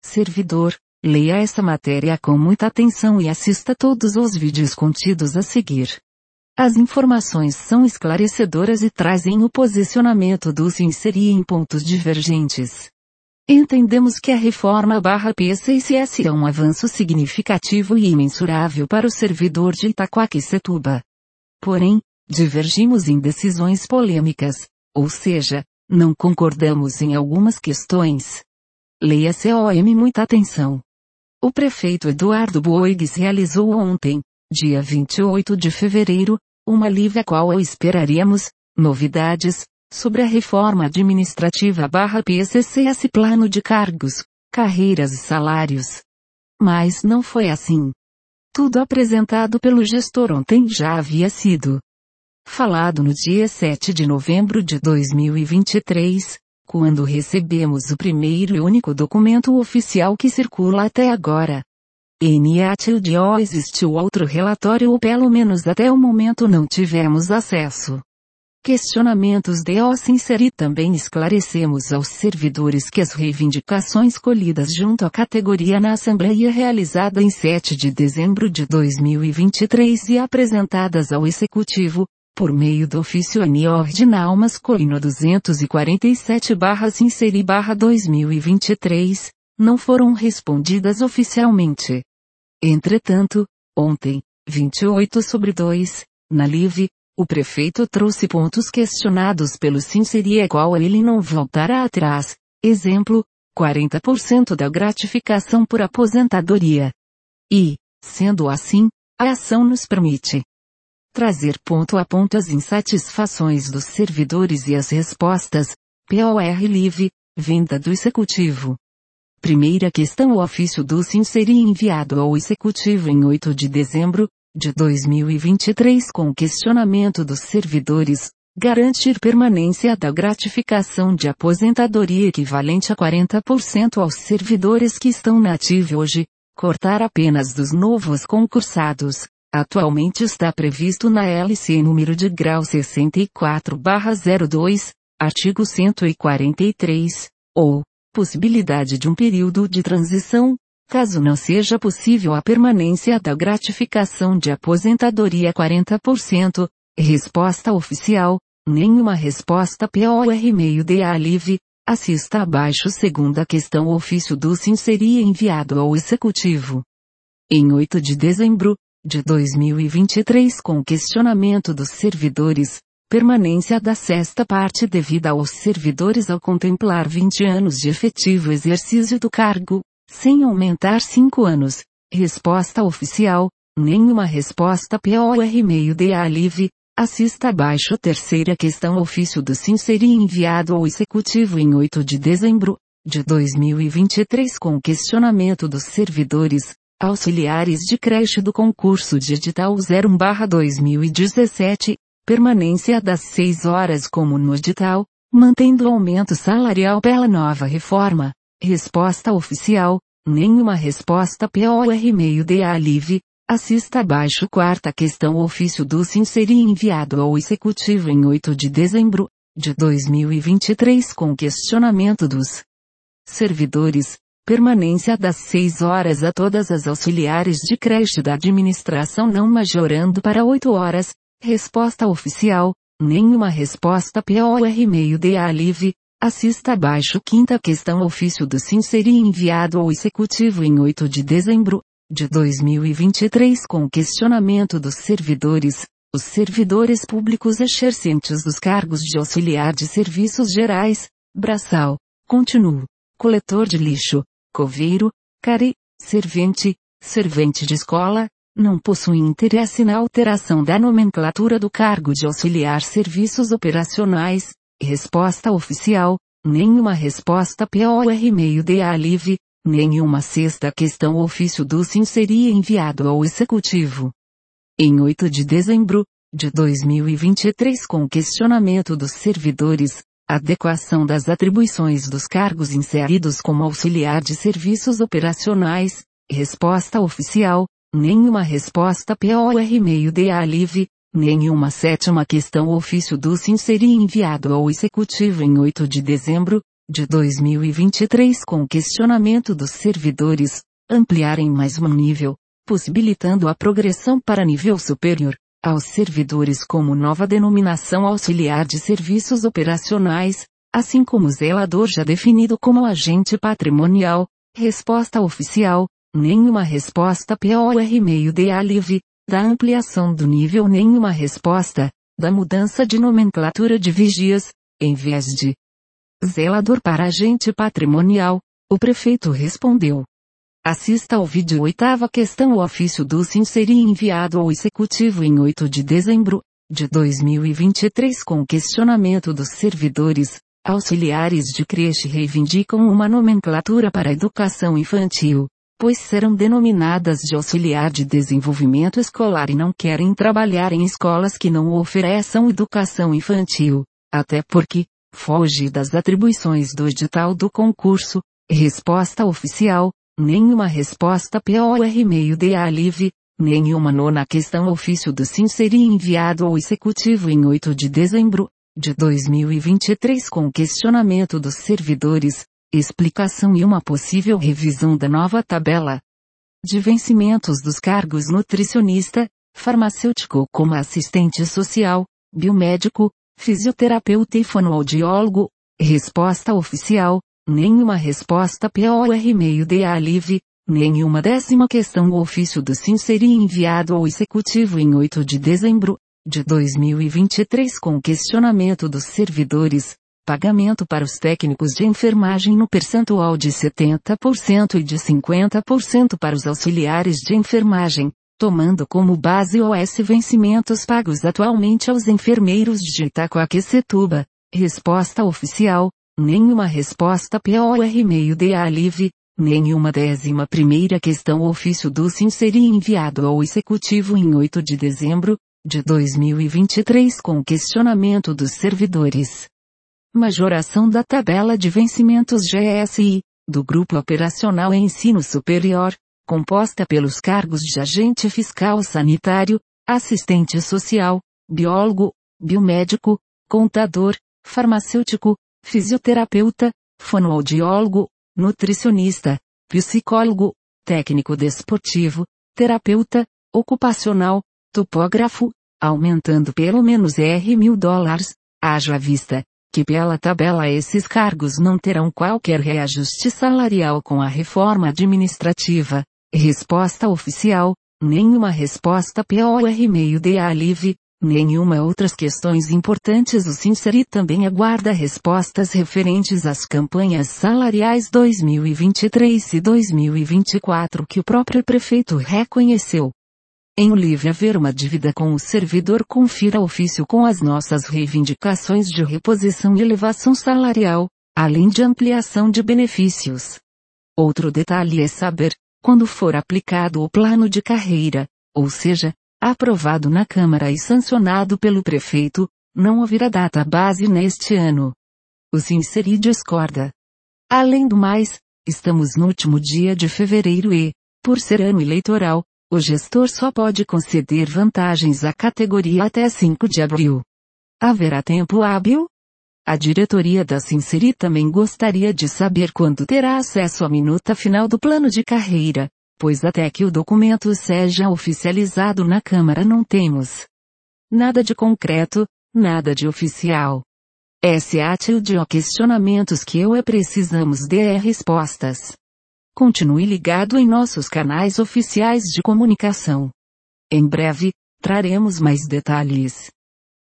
Servidor, leia essa matéria com muita atenção e assista todos os vídeos contidos a seguir. As informações são esclarecedoras e trazem o posicionamento do Sinceri em pontos divergentes. Entendemos que a reforma/PCCS é um avanço significativo e imensurável para o servidor de Itaquaquecetuba. Porém, divergimos em decisões polêmicas, ou seja, não concordamos em algumas questões. Leia com muita atenção. O prefeito Eduardo Boigues realizou ontem, dia 28 de fevereiro, uma live a qual esperaríamos novidades sobre a reforma administrativa/PCCS Plano de Cargos, Carreiras e Salários. Mas não foi assim. Tudo apresentado pelo gestor ontem já havia sido falado no dia 7 de novembro de 2023, quando recebemos o primeiro e único documento oficial que circula até agora. Existiu outro relatório ou pelo menos até o momento não tivemos acesso. Questionamentos de Sinceri também esclarecemos aos servidores que as reivindicações colhidas junto à categoria na Assembleia realizada em 7 de dezembro de 2023 e apresentadas ao Executivo, por meio do ofício ANI Ordinal masculino 247/Sinceri/2023, não foram respondidas oficialmente. Entretanto, ontem, 28/2, na live, o prefeito trouxe pontos questionados pelo Sinceri a qual ele não voltará atrás. Exemplo, 40% da gratificação por aposentadoria. E, sendo assim, a ação nos permite trazer ponto a ponto as insatisfações dos servidores e as respostas, POR Live, vinda do Executivo. Primeira questão: o ofício do Sinceri enviado ao Executivo em 8 de dezembro de 2023 com o questionamento dos servidores, garantir permanência da gratificação de aposentadoria equivalente a 40% aos servidores que estão na ativa hoje, cortar apenas dos novos concursados. Atualmente está previsto na LC número de grau 64/02, artigo 143, ou possibilidade de um período de transição, caso não seja possível a permanência da gratificação de aposentadoria 40%. Resposta oficial: nenhuma resposta POR meio-DA Live. Assista abaixo. Segunda questão: o ofício do Sinceri enviado ao Executivo em 8 de dezembro de 2023 com o questionamento dos servidores, permanência da sexta parte devida aos servidores ao contemplar 20 anos de efetivo exercício do cargo, sem aumentar 5 anos. Resposta oficial: nenhuma resposta POR meio-DA Live. Assista abaixo. Terceira questão: ofício do Sinceri enviado ao Executivo em 8 de dezembro de 2023 com o questionamento dos servidores, auxiliares de creche do concurso de edital 01/2017, permanência das 6 horas como no edital, mantendo o aumento salarial pela nova reforma. Resposta oficial: nenhuma resposta POR meio-DA Live. Assista abaixo. Quarta questão: o ofício do Sinceri enviado ao Executivo em 8 de dezembro de 2023 com o questionamento dos servidores, permanência das 6 horas a todas as auxiliares de creche da administração não majorando para 8 horas. Resposta oficial: nenhuma resposta POR meio-DA Live. Assista abaixo. Quinta questão: ofício do Sinceri enviado ao Executivo em 8 de dezembro de 2023 com o questionamento dos servidores, os servidores públicos exercentes dos cargos de auxiliar de serviços gerais, braçal, contínuo, coletor de lixo, coveiro, cari, servente, servente de escola, não possuem interesse na alteração da nomenclatura do cargo de auxiliar serviços operacionais. Resposta oficial: nenhuma resposta POR meio-DA Live. Nenhuma. Sexta questão: ofício do Sinceri enviado ao Executivo em 8 de dezembro de 2023 com o questionamento dos servidores, adequação das atribuições dos cargos inseridos como auxiliar de serviços operacionais. Resposta oficial: nenhuma resposta POR meio-DA Live. Nenhuma. Sétima questão: ofício do Sinceri enviado ao Executivo em 8 de dezembro de 2023 com o questionamento dos servidores, ampliarem mais um nível, possibilitando a progressão para nível superior, aos servidores como nova denominação auxiliar de serviços operacionais, assim como zelador já definido como agente patrimonial, resposta oficial, nenhuma resposta POR-DA livre, da ampliação do nível nenhuma resposta, da mudança de nomenclatura de vigias, em vez de zelador para agente patrimonial, o prefeito respondeu. Assista ao vídeo. Oitava questão. O ofício do SIM seria enviado ao Executivo em 8 de dezembro, de 2023 com o questionamento dos servidores, auxiliares de creche reivindicam uma nomenclatura para a educação infantil, pois serão denominadas de auxiliar de desenvolvimento escolar e não querem trabalhar em escolas que não ofereçam educação infantil, até porque foge das atribuições do edital do concurso. Resposta oficial, nenhuma resposta POR-DA livre, nenhuma. Nona questão. O ofício do SIM seria enviado ao Executivo em 8 de dezembro, de 2023 com o questionamento dos servidores, explicação e uma possível revisão da nova tabela de vencimentos dos cargos nutricionista, farmacêutico como assistente social, biomédico, fisioterapeuta e fonoaudiólogo. Resposta oficial, nenhuma resposta POR-DA livre, nenhuma. Décima questão. O ofício do SIM seria enviado ao Executivo em 8 de dezembro, de 2023 com o questionamento dos servidores, pagamento para os técnicos de enfermagem no percentual de 70% e de 50% para os auxiliares de enfermagem, tomando como base os vencimentos pagos atualmente aos enfermeiros de Itacoaquecetuba. Resposta oficial, nenhuma resposta POR-DA livre, nenhuma. 11ª questão. O ofício do SIM seria enviado ao Executivo em 8 de dezembro, de 2023 com o questionamento dos servidores. Majoração da tabela de vencimentos GSI, do Grupo Operacional em Ensino Superior, composta pelos cargos de agente fiscal sanitário, assistente social, biólogo, biomédico, contador, farmacêutico, fisioterapeuta, fonoaudiólogo, nutricionista, psicólogo, técnico desportivo, terapeuta, ocupacional, topógrafo, aumentando pelo menos $1.000, haja vista que pela tabela esses cargos não terão qualquer reajuste salarial com a reforma administrativa. Resposta oficial, nenhuma resposta POR-DA livre, nenhuma. Outras questões importantes. O SINCERI também aguarda respostas referentes às campanhas salariais 2023 e 2024 que o próprio prefeito reconheceu. Em o livre haver uma dívida com o servidor, confira ofício com as nossas reivindicações de reposição e elevação salarial, além de ampliação de benefícios. Outro detalhe é saber, quando for aplicado o plano de carreira, ou seja, aprovado na Câmara e sancionado pelo prefeito, não haverá data base neste ano. O SINCERI discorda. Além do mais, estamos no último dia de fevereiro e, por ser ano eleitoral, o gestor só pode conceder vantagens à categoria até 5 de abril. Haverá tempo hábil? A diretoria da SINCERI também gostaria de saber quando terá acesso à minuta final do plano de carreira, pois até que o documento seja oficializado na Câmara não temos nada de concreto, nada de oficial. Esse ato de questionamentos que precisamos de respostas. Continue ligado em nossos canais oficiais de comunicação. Em breve, traremos mais detalhes.